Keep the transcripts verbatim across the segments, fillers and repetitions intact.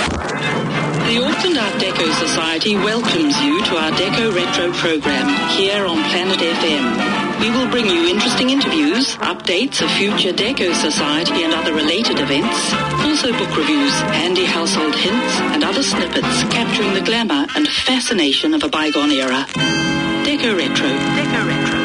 The Auckland Art Deco Society welcomes you to our Deco Retro program here on Planet F M. We will bring you interesting interviews, updates of future Deco Society and other related events, also book reviews, handy household hints, and other snippets capturing the glamour and fascination of a bygone era. Deco Retro. Deco Retro.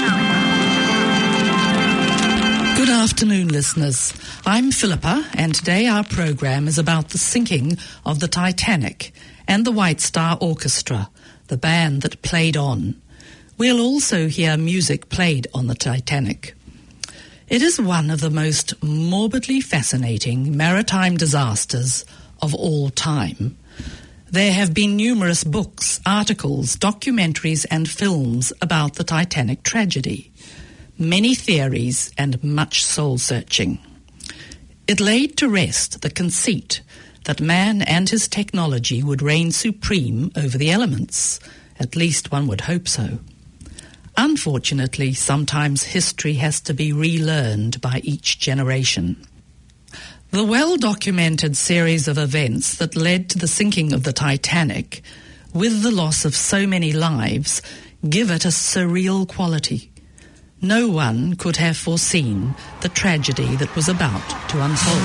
Good afternoon, listeners. I'm Philippa, and today our program is about the sinking of the Titanic and the White Star Orchestra, the band that played on. We'll also hear music played on the Titanic. It is one of the most morbidly fascinating maritime disasters of all time. There have been numerous books, articles, documentaries, and films about the Titanic tragedy. Many theories and much soul-searching. It laid to rest the conceit that man and his technology would reign supreme over the elements. At least one would hope so. Unfortunately, sometimes history has to be relearned by each generation. The well-documented series of events that led to the sinking of the Titanic, with the loss of so many lives, give it a surreal quality. No one could have foreseen the tragedy that was about to unfold.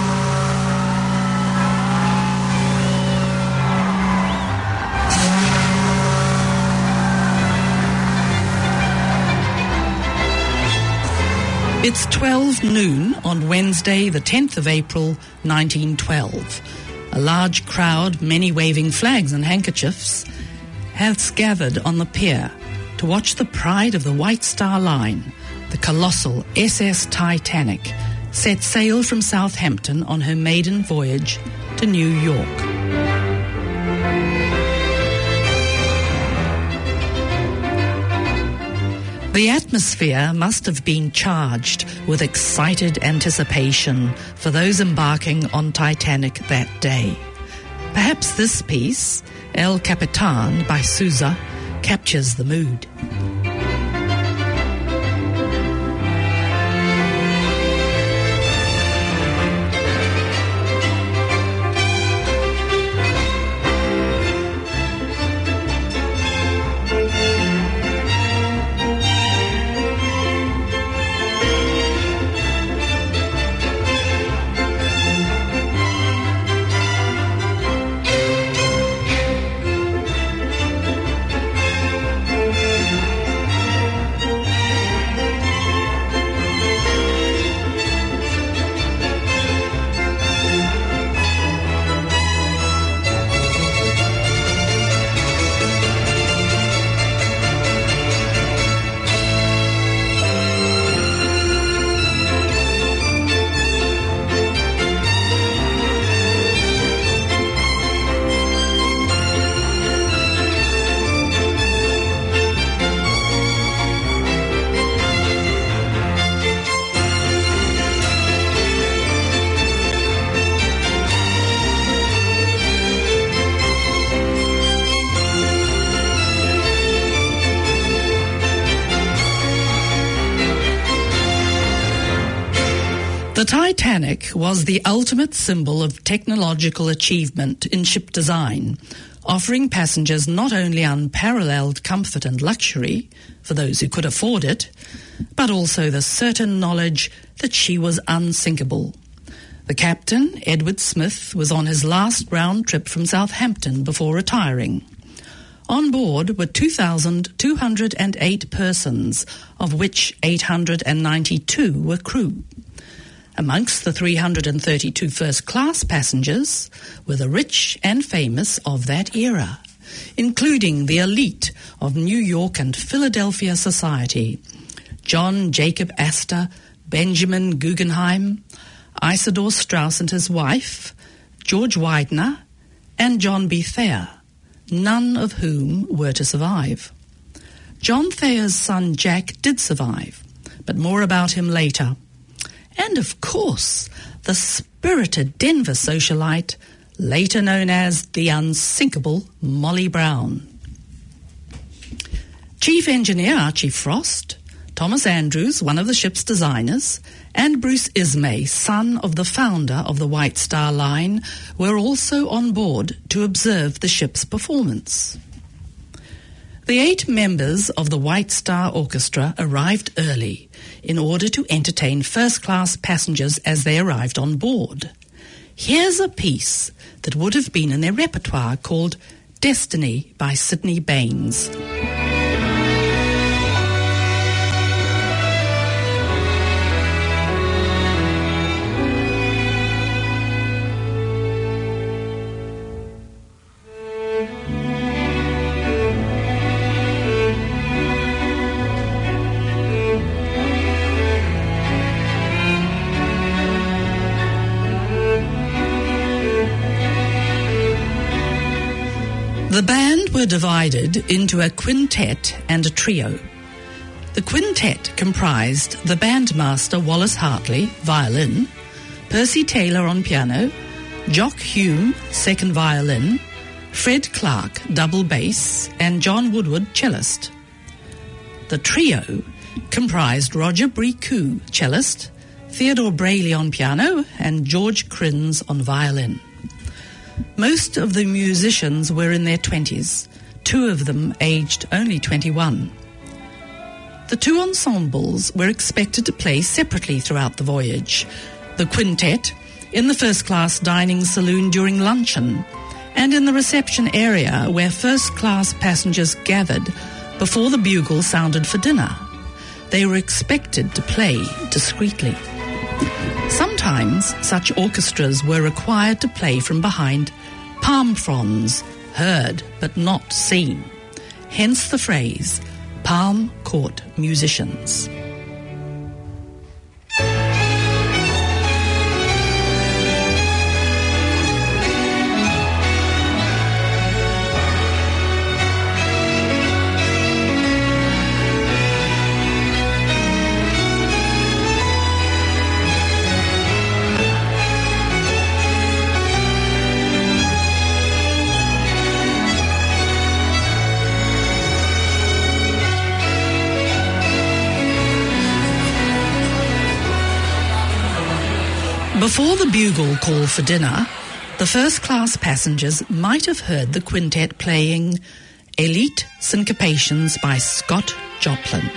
It's twelve noon on Wednesday, the tenth of April, nineteen twelve. A large crowd, many waving flags and handkerchiefs, has gathered on the pier to watch the pride of the White Star Line, the colossal S S Titanic, set sail from Southampton on her maiden voyage to New York. The atmosphere must have been charged with excited anticipation for those embarking on Titanic that day. Perhaps this piece, El Capitan by Sousa, captures the mood. The Titanic was the ultimate symbol of technological achievement in ship design, offering passengers not only unparalleled comfort and luxury, for those who could afford it, but also the certain knowledge that she was unsinkable. The captain, Edward Smith, was on his last round trip from Southampton before retiring. On board were two thousand two hundred eight persons, of which eight hundred ninety-two were crew. Amongst the three hundred thirty-two first-class passengers were the rich and famous of that era, including the elite of New York and Philadelphia society, John Jacob Astor, Benjamin Guggenheim, Isidor Straus and his wife, George Widener, and John B. Thayer, none of whom were to survive. John Thayer's son Jack did survive, but more about him later. And, of course, the spirited Denver socialite, later known as the unsinkable Molly Brown. Chief Engineer Archie Frost, Thomas Andrews, one of the ship's designers, and Bruce Ismay, son of the founder of the White Star Line, were also on board to observe the ship's performance. The eight members of the White Star Orchestra arrived early in order to entertain first-class passengers as they arrived on board. Here's a piece that would have been in their repertoire called Destiny by Sidney Baines. The band were divided into a quintet and a trio. The quintet comprised the bandmaster Wallace Hartley, violin, Percy Taylor on piano, Jock Hume, second violin, Fred Clark, double bass, and John Woodward, cellist. The trio comprised Roger Bricou, cellist, Theodore Brayley on piano, and George Crins on violin. Most of the musicians were in their twenties, two of them aged only twenty-one. The two ensembles were expected to play separately throughout the voyage. The quintet in the first-class dining saloon during luncheon, and in the reception area where first-class passengers gathered before the bugle sounded for dinner. They were expected to play discreetly. Sometimes such orchestras were required to play from behind palm fronds, heard but not seen. Hence the phrase, palm court musicians. Before the bugle call for dinner, the first-class passengers might have heard the quintet playing Elite Syncopations by Scott Joplin.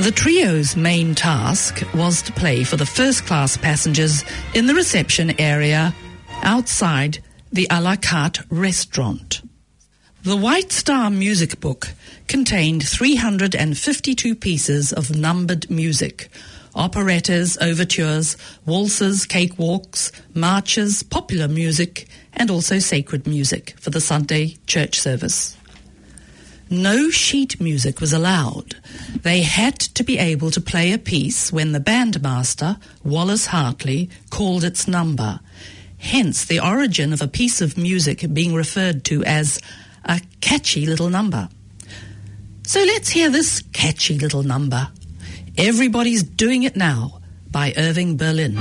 The trio's main task was to play for the first-class passengers in the reception area outside the a la carte restaurant. The White Star music book contained three hundred fifty-two pieces of numbered music, operettas, overtures, waltzes, cakewalks, marches, popular music, and also sacred music for the Sunday church service. No sheet music was allowed. They had to be able to play a piece when the bandmaster, Wallace Hartley, called its number. Hence the origin of a piece of music being referred to as a catchy little number. So let's hear this catchy little number. Everybody's Doing It Now by Irving Berlin.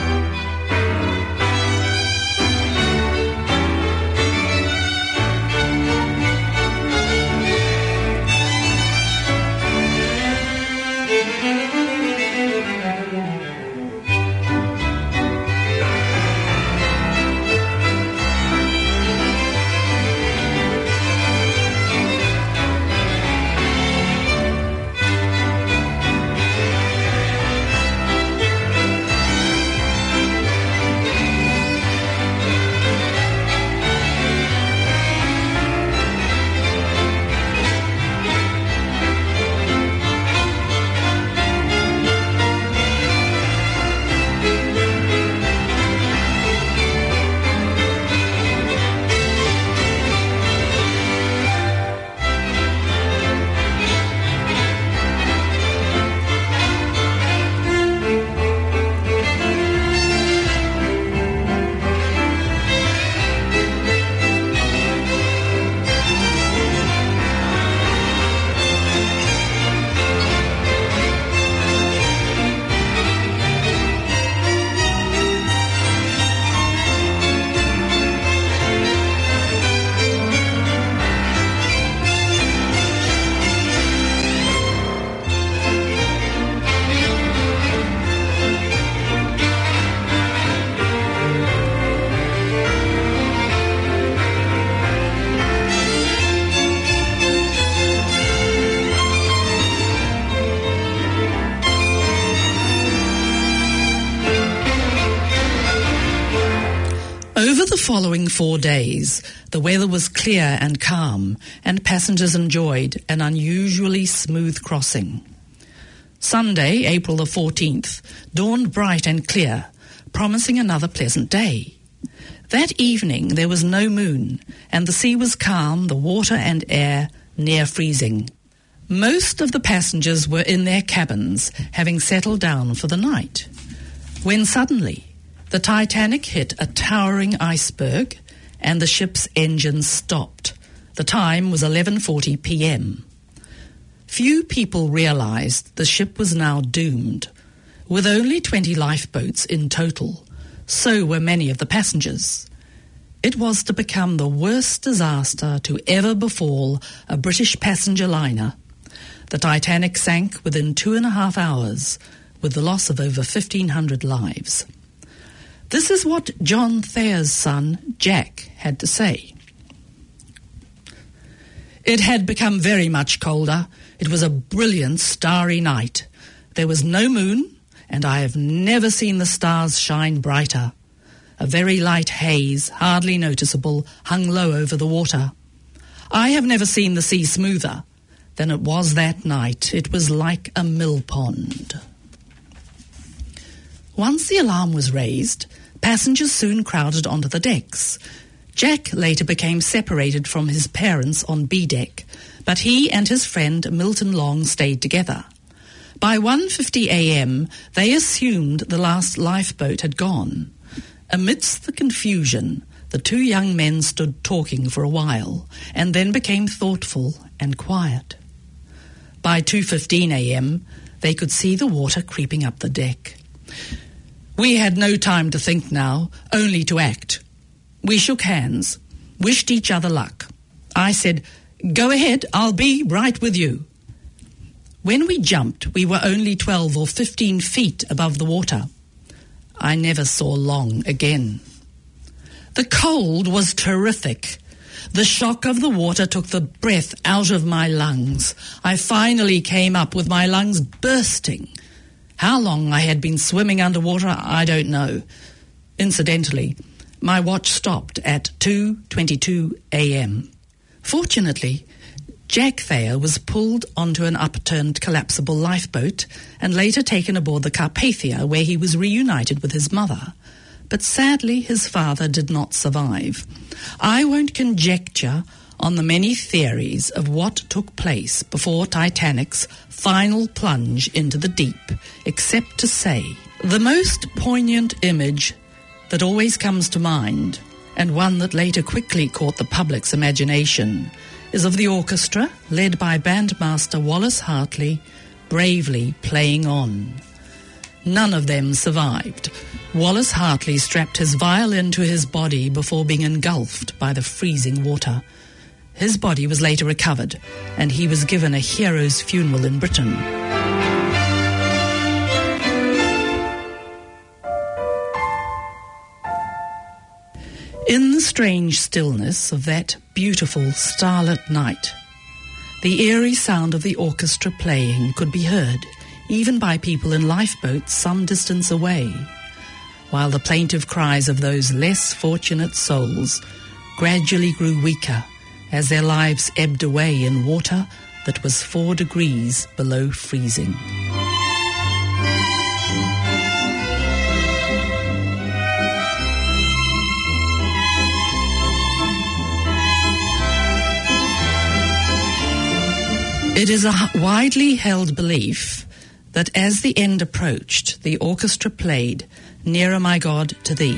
Over the following four days, the weather was clear and calm, and passengers enjoyed an unusually smooth crossing. Sunday, April the fourteenth, dawned bright and clear, promising another pleasant day. That evening there was no moon, and the sea was calm, the water and air near freezing. Most of the passengers were in their cabins, having settled down for the night, when suddenly the Titanic hit a towering iceberg and the ship's engines stopped. The time was eleven forty p.m. Few people realized the ship was now doomed. With only twenty lifeboats in total, so were many of the passengers. It was to become the worst disaster to ever befall a British passenger liner. The Titanic sank within two and a half hours, with the loss of over fifteen hundred lives. This is what John Thayer's son, Jack, had to say. It had become very much colder. It was a brilliant starry night. There was no moon, and I have never seen the stars shine brighter. A very light haze, hardly noticeable, hung low over the water. I have never seen the sea smoother than it was that night. It was like a mill pond. Once the alarm was raised, passengers soon crowded onto the decks. Jack later became separated from his parents on B deck, but he and his friend Milton Long stayed together. By one fifty a.m., they assumed the last lifeboat had gone. Amidst the confusion, the two young men stood talking for a while, and then became thoughtful and quiet. By two fifteen a.m., they could see the water creeping up the deck. We had no time to think now, only to act. We shook hands, wished each other luck. I said, "Go ahead, I'll be right with you." When we jumped, we were only twelve or fifteen feet above the water. I never saw Long again. The cold was terrific. The shock of the water took the breath out of my lungs. I finally came up with my lungs bursting. How long I had been swimming underwater, I don't know. Incidentally, my watch stopped at two twenty-two a.m. Fortunately, Jack Thayer was pulled onto an upturned collapsible lifeboat and later taken aboard the Carpathia, where he was reunited with his mother. But sadly, his father did not survive. I won't conjecture on the many theories of what took place before Titanic's final plunge into the deep, except to say the most poignant image that always comes to mind, and one that later quickly caught the public's imagination, is of the orchestra, led by bandmaster Wallace Hartley, bravely playing on. None of them survived. Wallace Hartley strapped his violin to his body before being engulfed by the freezing water. His body was later recovered, and he was given a hero's funeral in Britain. In the strange stillness of that beautiful starlit night, the eerie sound of the orchestra playing could be heard, even by people in lifeboats some distance away, while the plaintive cries of those less fortunate souls gradually grew weaker as their lives ebbed away in water that was four degrees below freezing. It is a widely held belief that as the end approached, the orchestra played "Nearer, My God, to Thee."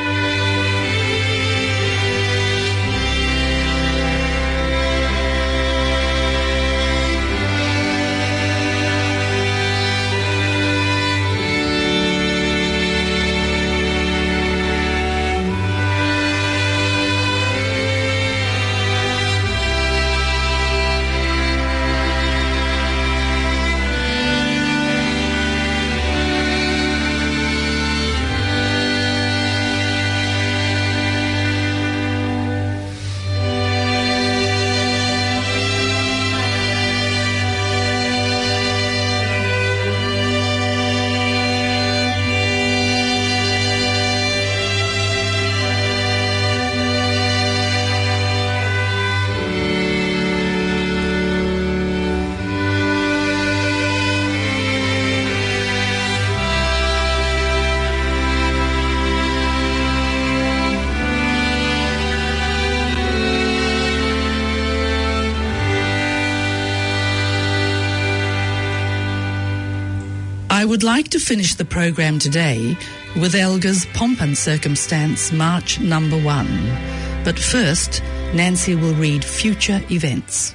I would like to finish the programme today with Elgar's Pomp and Circumstance March number one. But first, Nancy will read future events.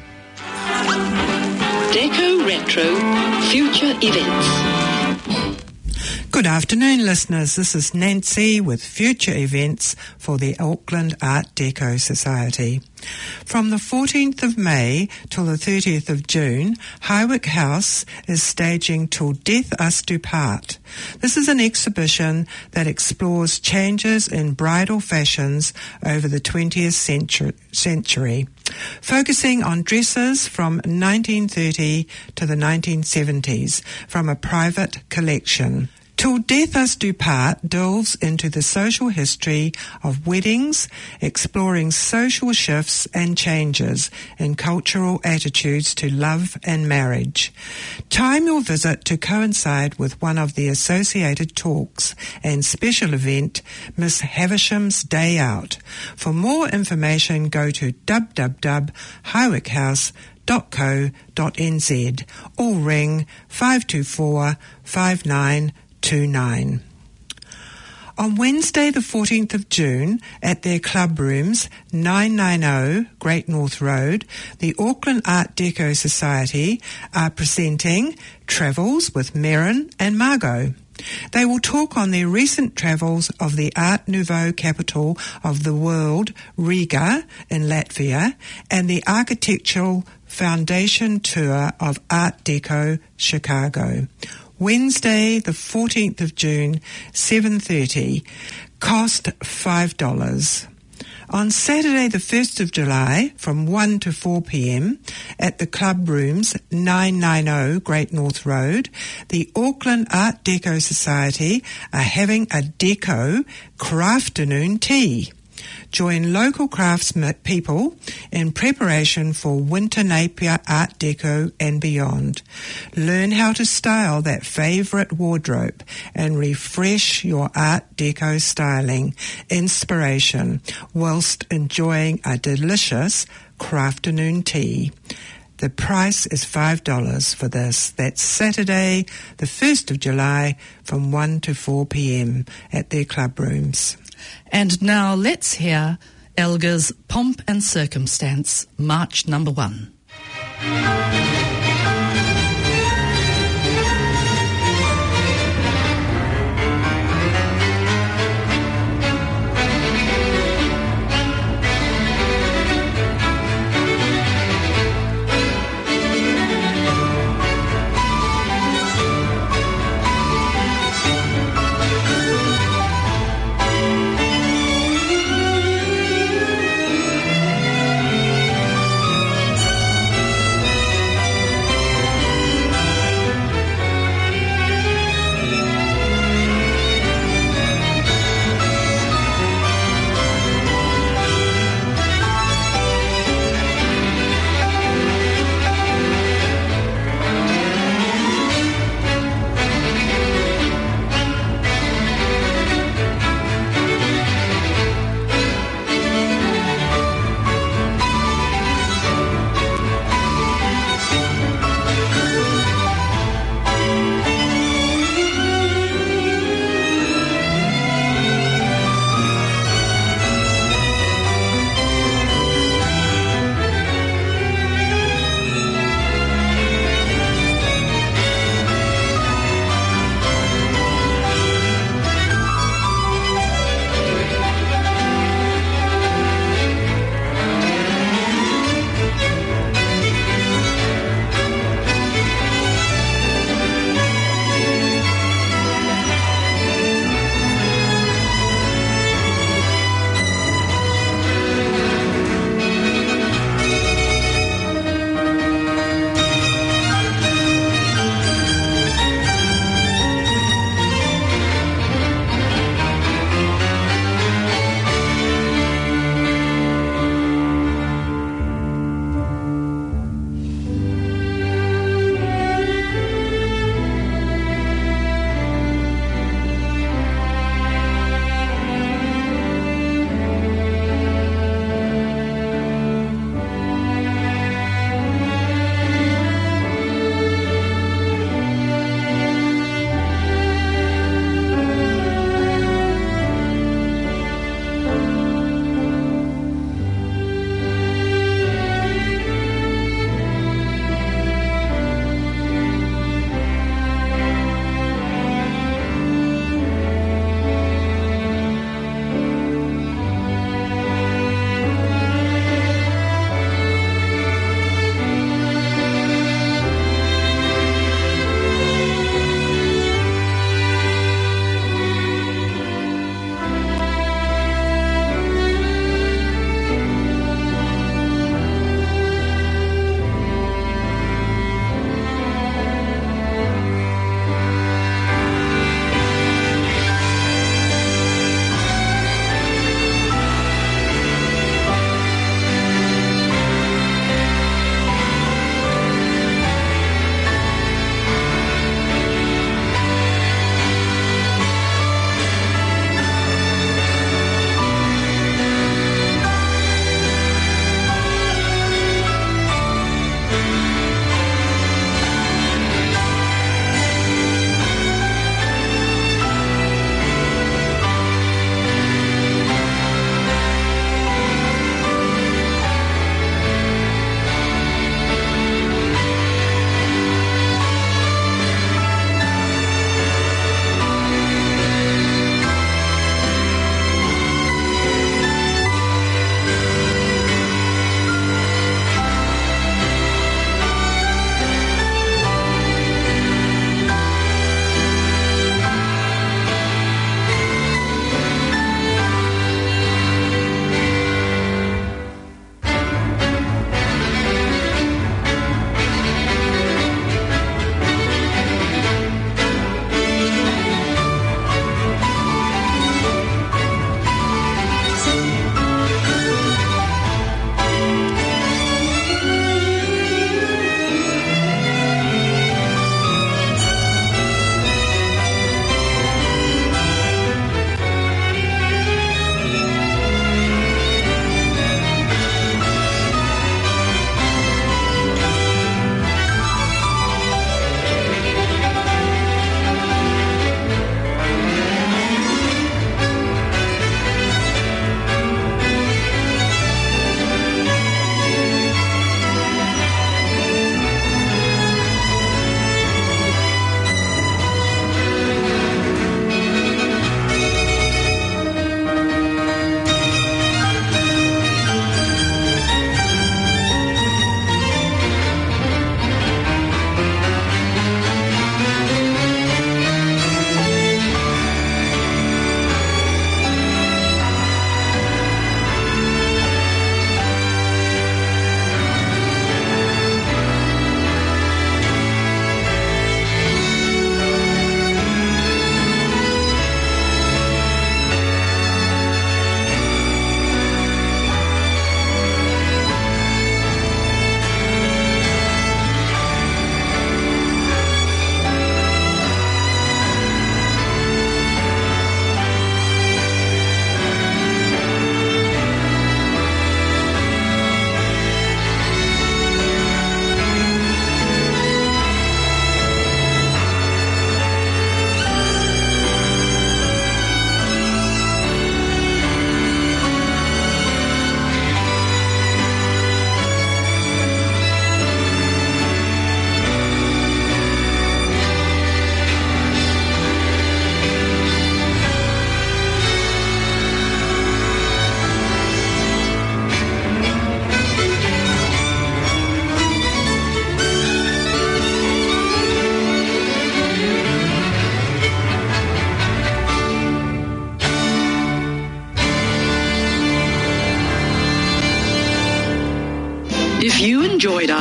Deco Retro Future Events. Good afternoon, listeners. This is Nancy with future events for the Auckland Art Deco Society. From the fourteenth of May till the thirtieth of June, Hywick House is staging Till Death Us Do Part. This is an exhibition that explores changes in bridal fashions over the twentieth century, focusing on dresses from nineteen thirty to the nineteen seventies from a private collection. Till Death Us Do Part delves into the social history of weddings, exploring social shifts and changes in cultural attitudes to love and marriage. Time your visit to coincide with one of the associated talks and special event, Miss Havisham's Day Out. For more information, go to w w w dot hywick house dot co dot n z or ring five two four, five nine two nine. On Wednesday the fourteenth of June at their club rooms, nine ninety Great North Road, the Auckland Art Deco Society are presenting Travels with Merrin and Margot. They will talk on their recent travels of the Art Nouveau capital of the world, Riga in Latvia, and the Architectural Foundation Tour of Art Deco Chicago. Wednesday, the fourteenth of June, seven thirty. Cost five dollars. On Saturday the first of July from one to four p.m. at the Club Rooms, nine ninety Great North Road, the Auckland Art Deco Society are having a Deco Crafternoon tea. Join local craftspeople in preparation for Winter Napier Art Deco and beyond. Learn how to style that favourite wardrobe and refresh your Art Deco styling inspiration whilst enjoying a delicious crafternoon tea. The price is five dollars for this. That's Saturday, the first of July, from one to four p.m. at their Club Rooms. And now let's hear Elgar's Pomp and Circumstance, March number one.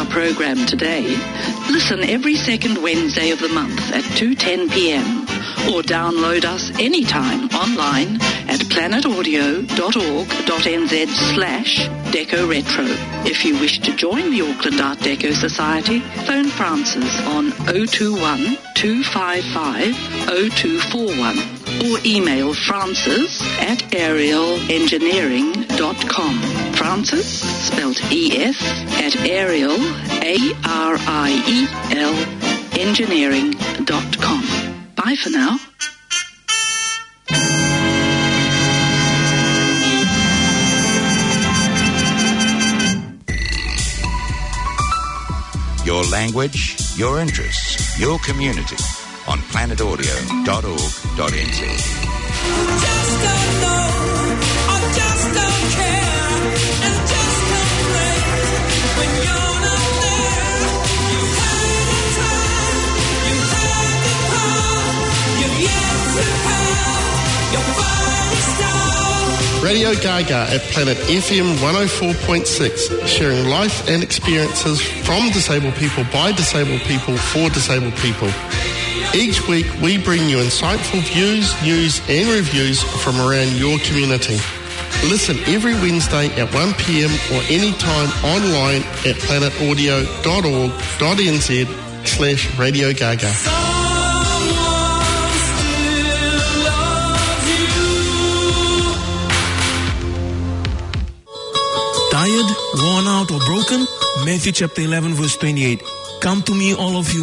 our program today, listen every second Wednesday of the month at two ten p.m. or download us anytime online at planetaudio.org.nz slash Deco Retro. If you wish to join the Auckland Art Deco Society, phone Francis on oh two one, two five five, oh two four one or email francis at ariel engineering dot com. Francis, spelled E S, at Ariel, A R I E L, engineering dot com. Bye for now. Your language, your interests, your community on planet audio dot org dot n z. Just don't know, or just don't care, and just complain when you're not there. You had the time, you had the power, you've yet to have your finest hour. Radio Gaga at Planet F M one oh four point six, sharing life and experiences from disabled people, by disabled people, for disabled people. Each week we bring you insightful views, news and reviews from around your community. Listen every Wednesday at one p.m. or anytime online at planetaudio.org.nz slash Radio Gaga. Tired, worn out or broken? Matthew chapter eleven verse twenty-eight. Come to me all of you